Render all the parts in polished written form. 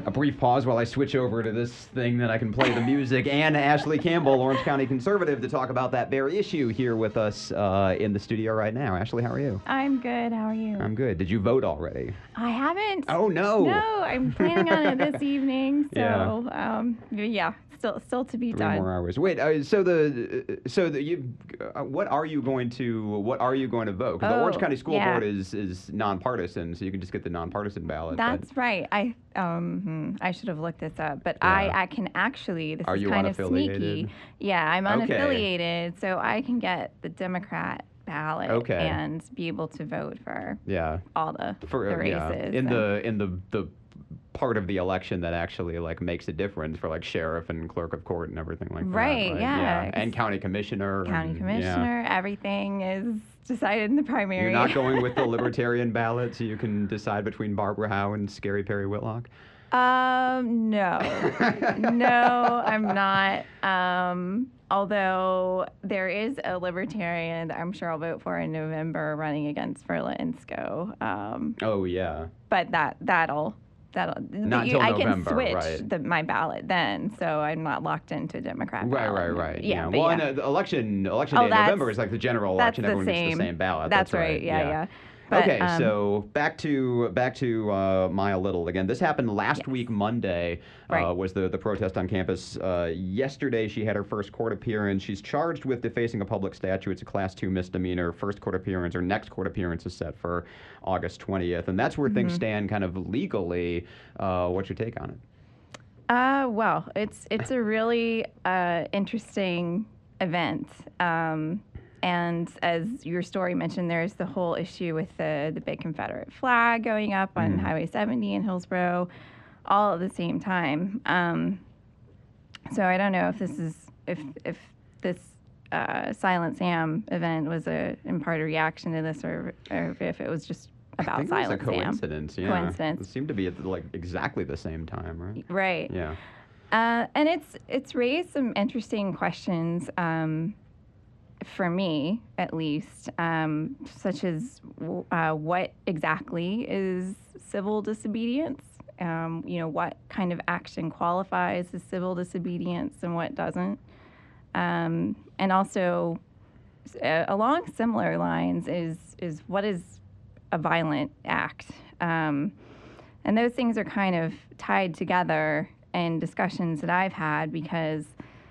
A brief pause while I switch over to this thing that I can play the music, and Ashley Campbell, Orange County Conservative, to talk about that very issue here with us in the studio right now. Ashley, how are you? I'm good. How are you? I'm good. Did you vote already? I haven't. Oh, no. No, I'm planning on it this evening. So, Yeah. still to be 3 done. more hours. Wait, what are you going to vote? Because the Orange County School Board is nonpartisan, so you can just get the nonpartisan ballot. That's right. I should have looked this up, but I can actually. This is kind of sneaky. Yeah, I'm unaffiliated, so I can get the Democrat ballot and be able to vote for all the races. In the part of the election that actually makes a difference for sheriff and clerk of court and everything like that. Right, yeah. And county commissioner. Everything is decided in the primary. You're not going with the libertarian ballot so you can decide between Barbara Howe and Scary Perry Whitlock? No. No, I'm not. Although there is a libertarian that I'm sure I'll vote for in November running against Verla Insco. But that'll not until I November, can switch my ballot then, so I'm not locked into Democrat ballot. Right. Yeah. Well, and election day in November is like the general election. Everyone gets the same ballot. That's right. Yeah. But, so back to Maya Little again. This happened last week, Monday. Was the protest on campus. Yesterday, she had her first court appearance. She's charged with defacing a public statue. It's a Class 2 misdemeanor. First court appearance, or next court appearance, is set for August 20th, and that's where things stand, kind of legally. What's your take on it? Well, it's a really interesting event. And as your story mentioned, there's the whole issue with the big Confederate flag going up on Highway 70 in Hillsborough, all at the same time. So I don't know if this Silent Sam event was in part a reaction to this, or if it was just about Silent Sam. It was a coincidence. Yeah. Coincidence. It seemed to be at exactly the same time, right? Right. Yeah. And it's raised some interesting questions. For me, at least, such as what exactly is civil disobedience? What kind of action qualifies as civil disobedience and what doesn't? And also, along similar lines, is what is a violent act? And those things are kind of tied together in discussions that I've had, because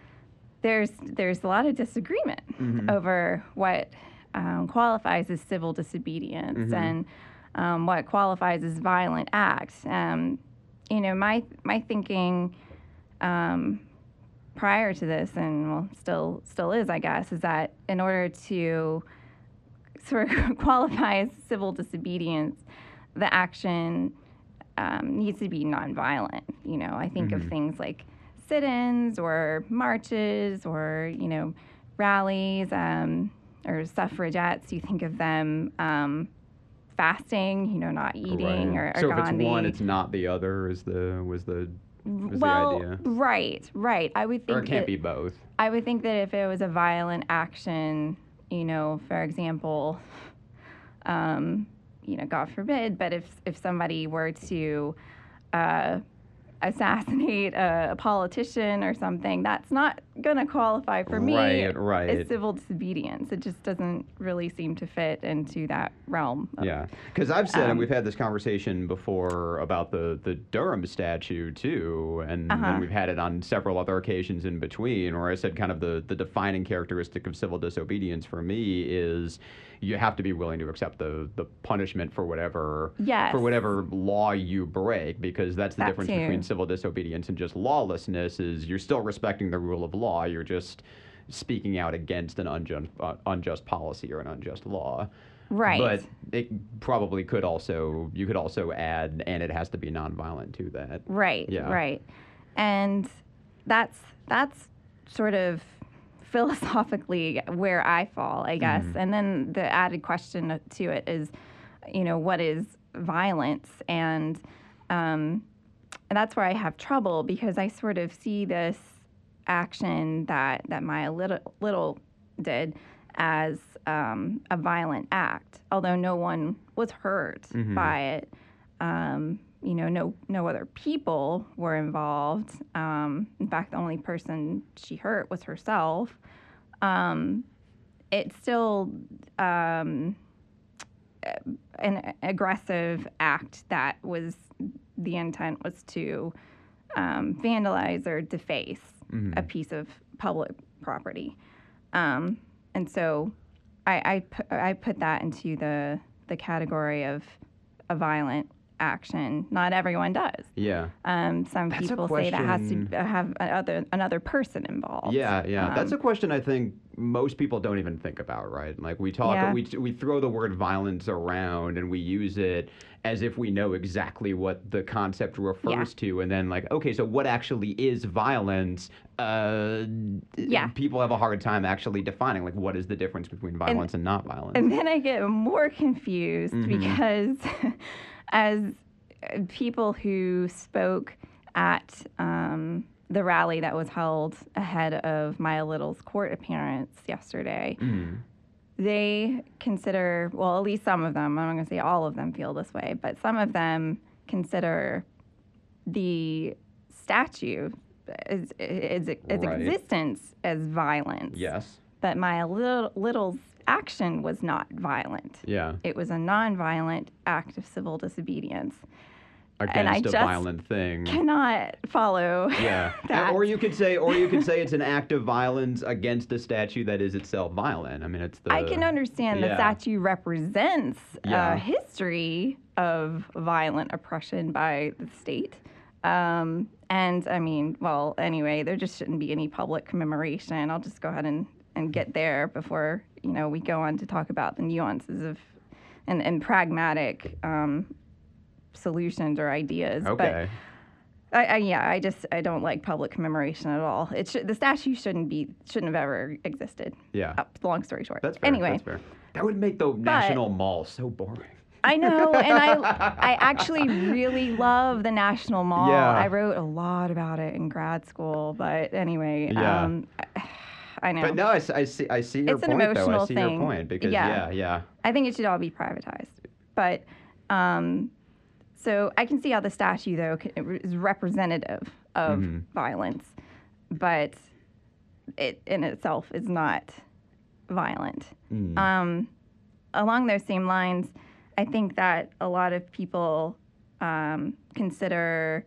there's a lot of disagreement over what qualifies as civil disobedience and what qualifies as violent acts. My thinking prior to this, and still is, I guess, is that in order to sort of qualify as civil disobedience, the action needs to be nonviolent. I think of things like sit-ins or marches or, rallies or suffragettes. You think of them fasting, not eating or So Gandhi. if it's one, it's not the other, was the idea. Right. I would think or it can't be both. I would think that if it was a violent action, for example, God forbid, but if somebody were to assassinate a politician or something, that's not going to qualify for me as civil disobedience. It just doesn't really seem to fit into that realm. Because I've said, and we've had this conversation before about the Durham statue too, and we've had it on several other occasions in between, where I said kind of the defining characteristic of civil disobedience for me is you have to be willing to accept the punishment for whatever law you break, because that's the difference between civil disobedience and just lawlessness. Is you're still respecting the rule of law, you're just speaking out against an unjust policy or an unjust law. Right. But it probably you could also add, and it has to be nonviolent to that. Right. Yeah. Right. And that's sort of philosophically where I fall, I guess. And then the added question to it is, what is violence? And that's where I have trouble, because I sort of see this action that Maya Little did as a violent act, although no one was hurt by it. no other people were involved. In fact, the only person she hurt was herself. It's still an aggressive act that was the intent was to vandalize or deface a piece of public property. And so I put that into the category of a violent action. Not everyone does. Yeah. Some That's people say that has to have another person involved. Yeah. That's a question I think most people don't even think about, right? Like we talk, we throw the word violence around and we use it as if we know exactly what the concept refers to, and then like, okay, so what actually is violence? People have a hard time actually defining like what is the difference between violence and not violence. And then I get more confused because as people who spoke at the rally that was held ahead of Maya Little's court appearance yesterday, they consider, well, at least some of them, I'm not going to say all of them feel this way, but some of them consider the statue its existence as violence. Yes. But Maya Little's action was not violent. Yeah. It was a nonviolent act of civil disobedience. Against a violent thing. Cannot follow. Yeah. that. Or you could say it's an act of violence against a statue that is itself violent. I mean, it's the. I can understand the statue represents a history of violent oppression by the state. And I mean, well, anyway, there just shouldn't be any public commemoration. I'll just go ahead and get there before, we go on to talk about the nuances of and pragmatic solutions or ideas. Okay. But I don't like public commemoration at all. The statue shouldn't have ever existed. Yeah. Long story short. That's fair. Anyway. That's fair. That would make the National Mall so boring. I know, and I actually really love the National Mall. Yeah. I wrote a lot about it in grad school, but anyway, I know. But no, I see your it's point, an emotional though. I see thing. your point because I think it should all be privatized. But so I can see how the statue though is representative of violence, but it in itself is not violent. Along those same lines, I think that a lot of people consider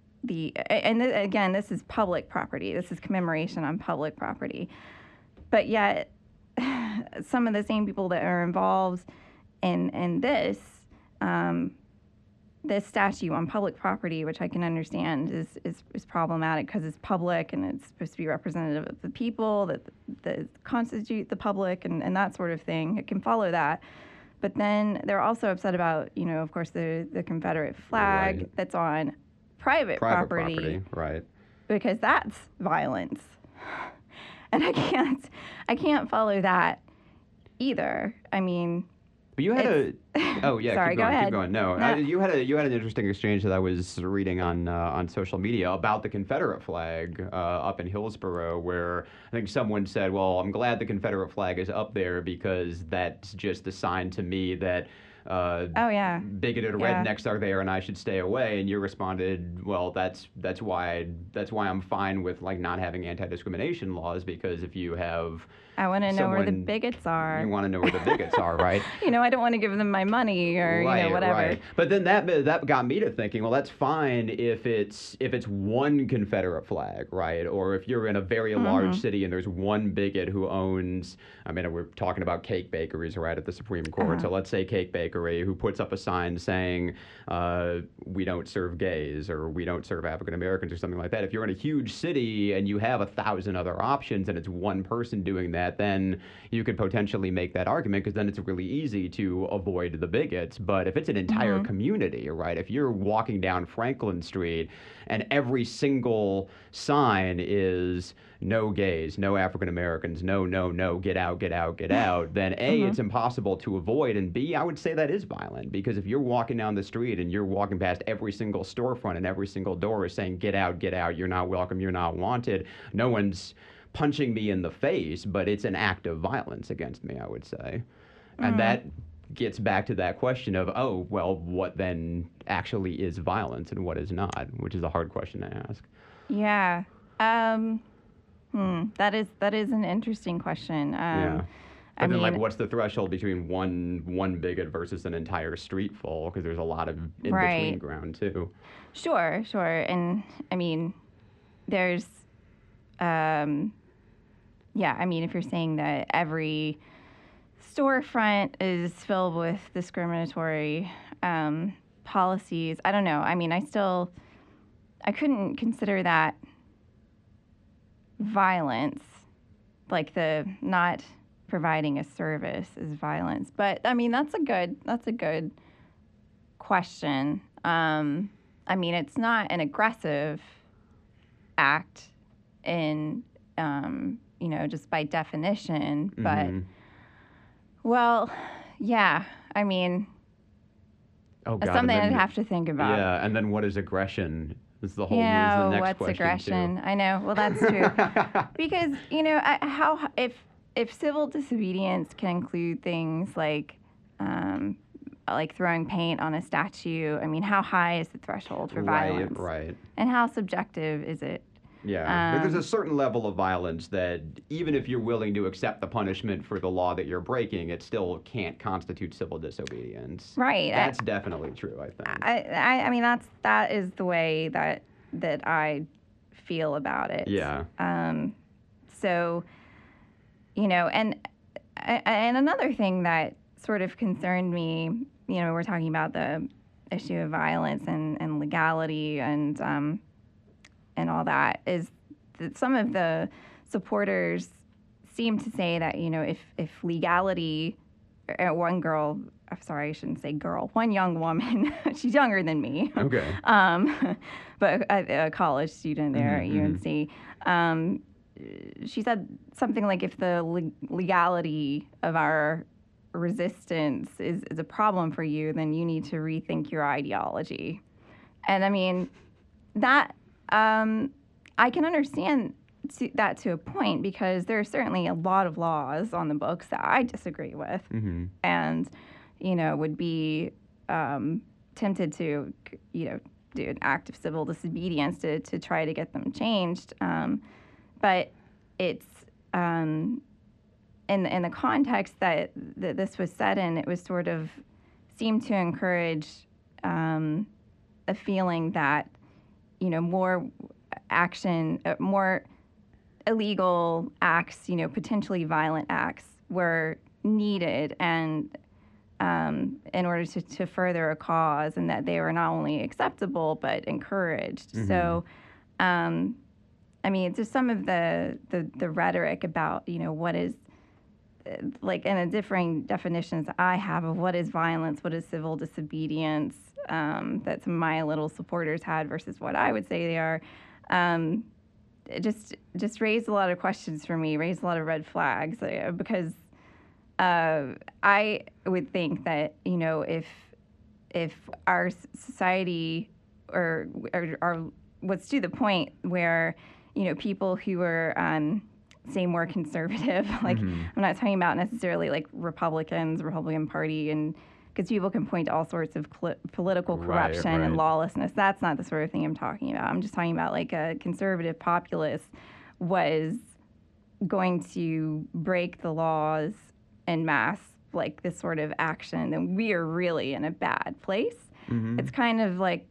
again, this is public property. This is commemoration on public property. But yet, some of the same people that are involved in this statue on public property, which I can understand is problematic because it's public and it's supposed to be representative of the people that constitute the public and that sort of thing. It can follow that. But then they're also upset about, of course, the Confederate flag that's on private property. Right. Because that's violence. And I can't follow that either. I mean, but you had sorry, go ahead. Keep going. No. You had an interesting exchange that I was reading on social media about the Confederate flag up in Hillsborough, where I think someone said, "Well, I'm glad the Confederate flag is up there because that's just a sign to me that bigoted rednecks are there and I should stay away." And you responded, "Well, that's why I'm fine with like not having anti-discrimination laws, because if you have I want to know where the bigots are. You want to know where the bigots are, right? I don't want to give them my money or whatever." Right. But then that got me to thinking, well, that's fine if it's one Confederate flag, right? Or if you're in a very large city and there's one bigot who owns, we're talking about cake bakeries, right, at the Supreme Court. So let's say Cake Bakery, who puts up a sign saying, we don't serve gays or we don't serve African Americans or something like that. If you're in a huge city and you have 1,000 other options and it's one person doing that, then you could potentially make that argument because then it's really easy to avoid the bigots. But if it's an entire community, right, if you're walking down Franklin Street and every single sign is no gays, no African Americans, no, get out, then A, it's impossible to avoid, and B, I would say that is violent, because if you're walking down the street and you're walking past every single storefront and every single door is saying, get out, you're not welcome, you're not wanted, no one's punching me in the face, but it's an act of violence against me, I would say. And gets back to that question of, oh, well, what then actually is violence and what is not, which is a hard question to ask. Yeah. That is an interesting question. Yeah. But then, like, what's the threshold between one bigot versus an entire street full? Because there's a lot of in-between ground, too. Sure. And, I mean, there's, yeah, I mean, if you're saying that every storefront is filled with discriminatory policies, I don't know. I mean, I couldn't consider that violence, like the not providing a service is violence. But I mean, that's a good question. I mean, it's not an aggressive act in, just by definition, but, well, yeah, I mean, something I'd have to think about. Yeah, and then what is aggression? This is the whole yeah, the next what's question, aggression? Too. I know. Well, that's true. Because, if civil disobedience can include things like throwing paint on a statue, I mean, how high is the threshold for violence? Right. And how subjective is it? Yeah, there's a certain level of violence that even if you're willing to accept the punishment for the law that you're breaking, it still can't constitute civil disobedience. Right. That's definitely true, I think. I mean, that is the way that I feel about it. Yeah. So, and another thing that sort of concerned me, we're talking about the issue of violence and legality and all that, is that some of the supporters seem to say that, if legality, one girl, I'm sorry, I shouldn't say girl, one young woman, she's younger than me. Okay. But a college student there at UNC, she said something like, if the legality of our resistance is a problem for you, then you need to rethink your ideology. And I mean, that, I can understand that to a point, because there are certainly a lot of laws on the books that I disagree with, and, would be tempted to, do an act of civil disobedience to try to get them changed. But it's in the context that this was set in, it was sort of seemed to encourage a feeling that, more action, more illegal acts, potentially violent acts, were needed and in order to further a cause, and that they were not only acceptable but encouraged. So, I mean, just some of the rhetoric about, what is, like, in the differing definitions I have of what is violence, what is civil disobedience, that some of my little supporters had versus what I would say they are, it just raised a lot of questions for me, raised a lot of red flags, because I would think that, if our society or was to the point where, people who were, say, more conservative, like, I'm not talking about necessarily like Republican Party, and because people can point to all sorts of political corruption and lawlessness. That's not the sort of thing I'm talking about. I'm just talking about, like, a conservative populace was going to break the laws en masse, like this sort of action, then we are really in a bad place. It's kind of like,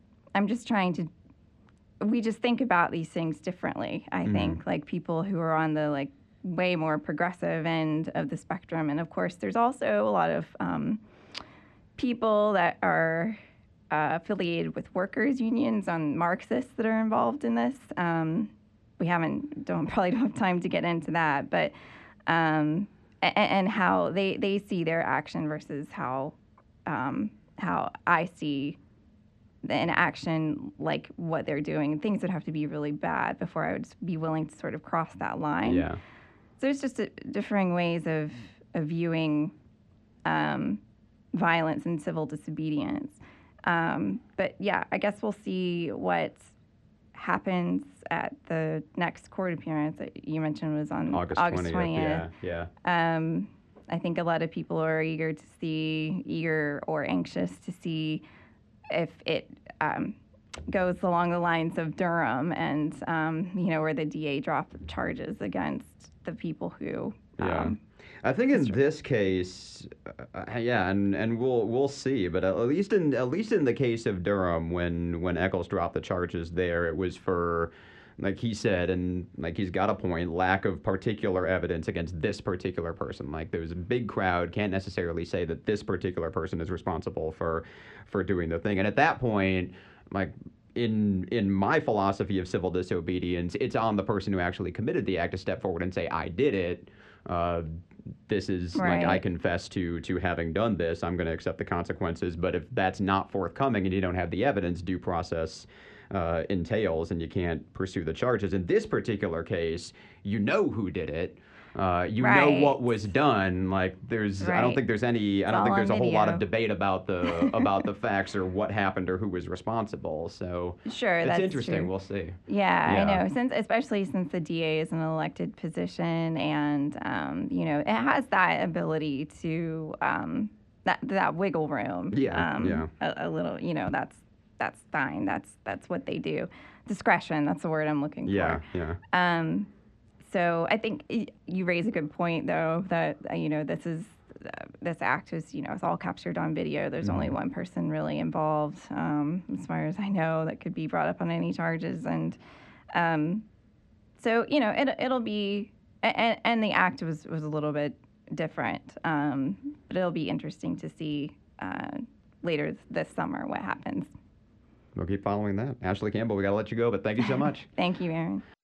we just think about these things differently, I think, like people who are on the, like, way more progressive end of the spectrum. And of course, there's also a lot of people that are affiliated with workers' unions on Marxists that are involved in this. We probably don't have time to get into that, but and how they see their action versus how I see an action, like what they're doing. Things would have to be really bad before I would be willing to sort of cross that line. Yeah. So there's just differing ways of viewing violence and civil disobedience. But yeah, I guess we'll see what happens at the next court appearance that you mentioned was on August 20th. Yeah. I think a lot of people are eager or anxious to see if it goes along the lines of Durham and, where the DA dropped charges against the people who. I think in this case, and we'll see. But at least in the case of Durham, when Eccles dropped the charges there, it was for, like he said, and like he's got a point, lack of particular evidence against this particular person. Like there's a big crowd, can't necessarily say that this particular person is responsible for doing the thing. And at that point, like in my philosophy of civil disobedience, it's on the person who actually committed the act to step forward and say, I did it. This is like, I confess to having done this. I'm going to accept the consequences. But if that's not forthcoming and you don't have the evidence, due process entails, and you can't pursue the charges. In this particular case, you know who did it. You know what was done. Like I don't think there's a whole lot of debate about the facts or what happened or who was responsible. So sure, it's that's interesting. True. We'll see. Yeah, I know. Especially since the DA is an elected position, and it has that ability to that wiggle room. A little. That's fine. That's what they do. Discretion. That's the word I'm looking for. Yeah. So I think you raise a good point, though, that this act is it's all captured on video. There's only one person really involved, as far as I know, that could be brought up on any charges, and so it'll be and the act was a little bit different, but it'll be interesting to see later this summer what happens. We'll keep following that. Ashley Campbell, we got to let you go, but thank you so much. Thank you, Aaron.